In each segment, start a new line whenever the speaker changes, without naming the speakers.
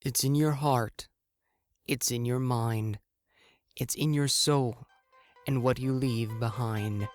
It's in your heart, it's in your mind, it's in your soul, and what you leave behind.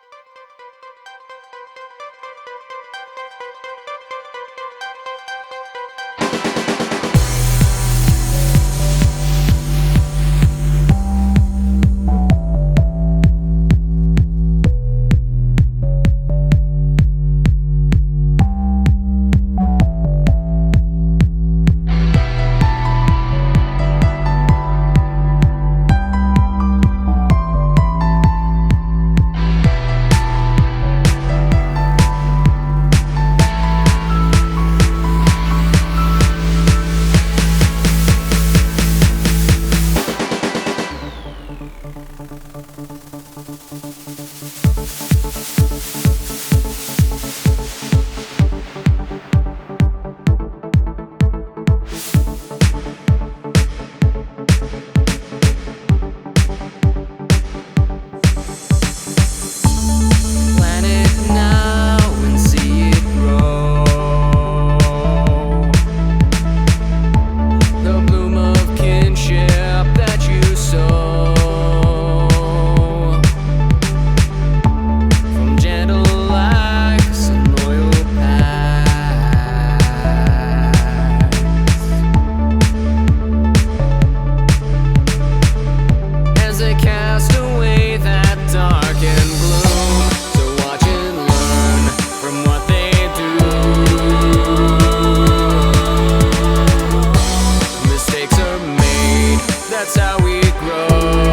That's how we grow.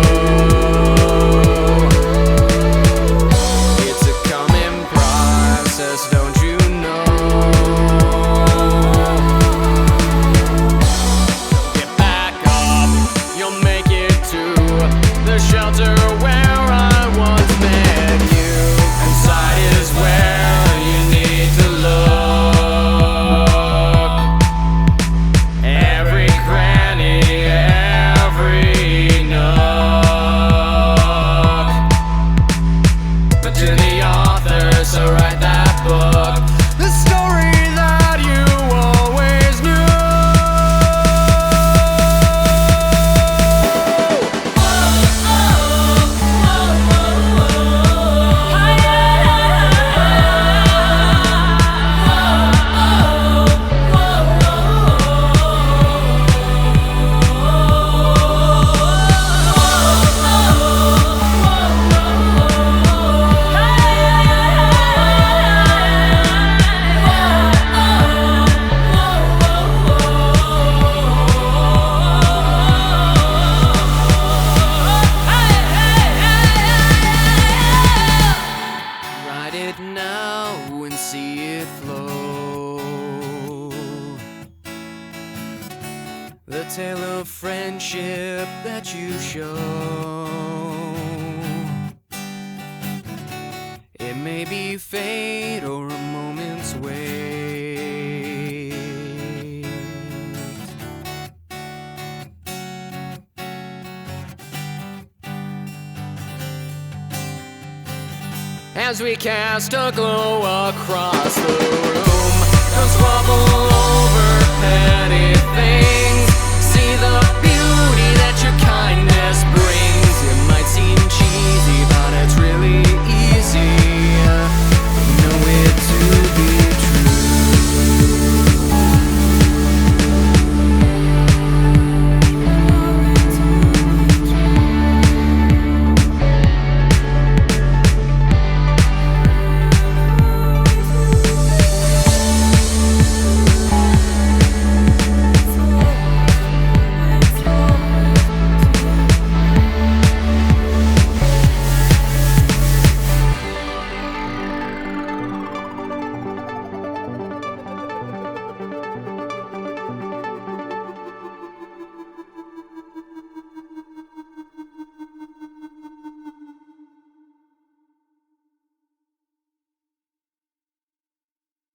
It's a common process, don't you know? Get back up, you'll make it to the shelter where I once met you. Inside is where you need to look. Every cranny, so write that book, the story that you always knew. It now and see it flow. The tale of friendship that you show. It may be fate or a moment's wait. As we cast a glow across the